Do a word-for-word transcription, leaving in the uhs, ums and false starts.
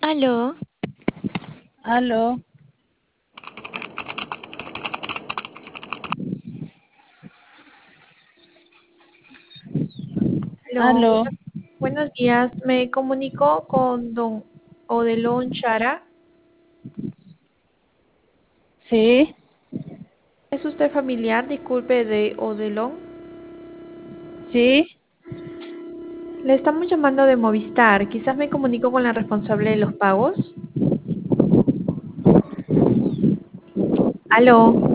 Aló, Aló, aló, aló, buenos, buenos días. Me comunico con don Odelón Chara. sí, ¿Es usted familiar, disculpe, de Odelón? sí, Le estamos llamando de Movistar. Quizás me comunico con la responsable de los pagos. Aló.